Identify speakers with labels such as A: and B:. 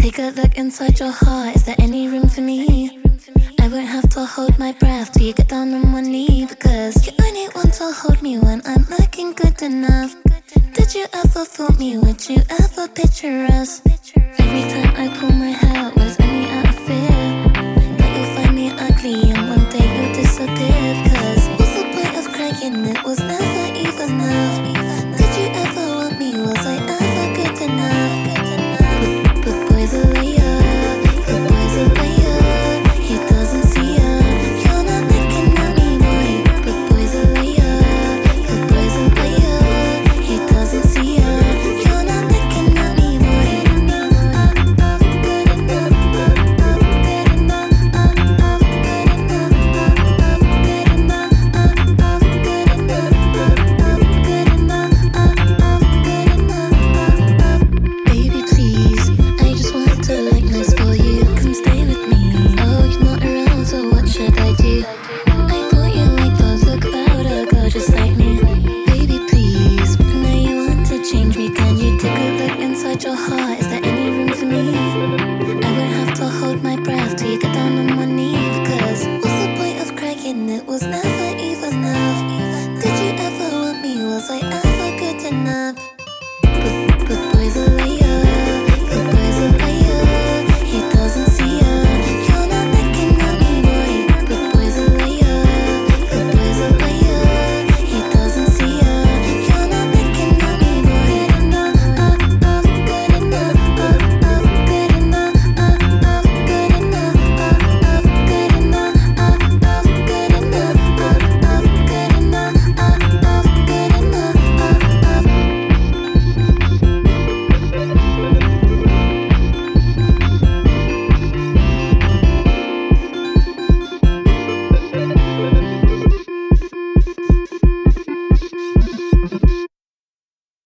A: Take a look inside your heart, is there any room for me? I won't have to hold my breath till you get down on one knee, because you only want to hold me when I'm looking good enough. Did you ever fool me? Would you ever picture us? Every time I pull my hair